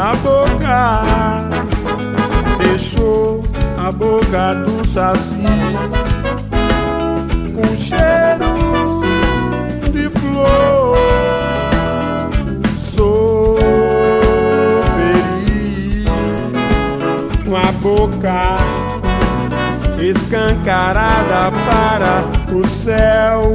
a boca, deixou a boca do saci com cheiro de flor. Sou feliz com a boca escancarada para o céu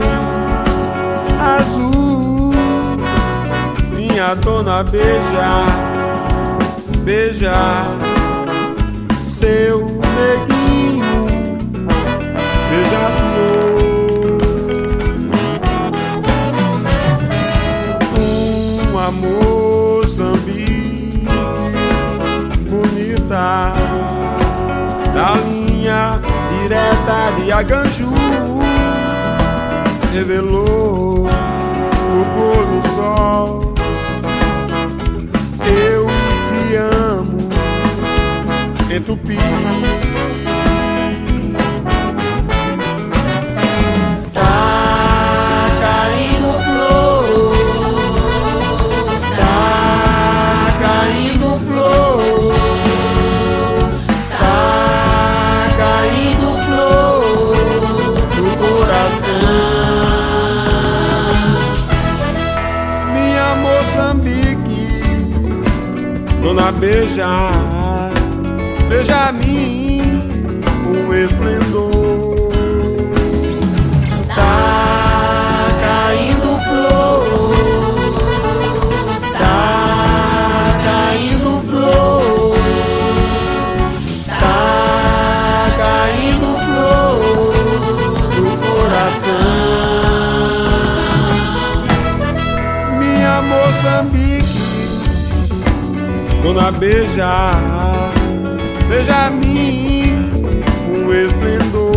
azul. Minha dona beija, beija seu neguinho, beija-flor. Uma Moçambique bonita, da linha direta de Aganju, revelou o pôr do sol. Eu te amo em Tupi. Tá caindo flor, Tá caindo flor, tá caindo flor do coração. Minha Moçambique, dona beija, beija a mim com esplendor. tá caindo flor, tá caindo flor, Tá caindo flor do coração. Minha Moçambique, dona beija, beija a mim com esplendor.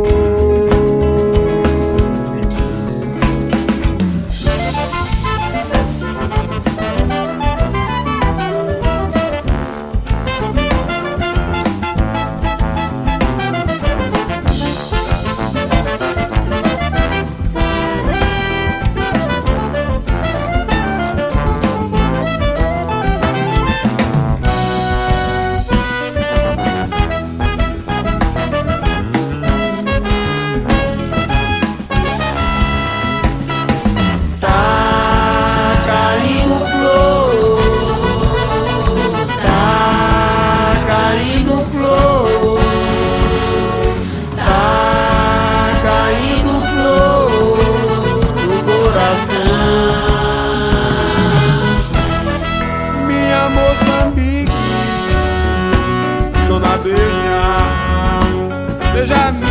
Minha Moçambique, dona beija, beija a mim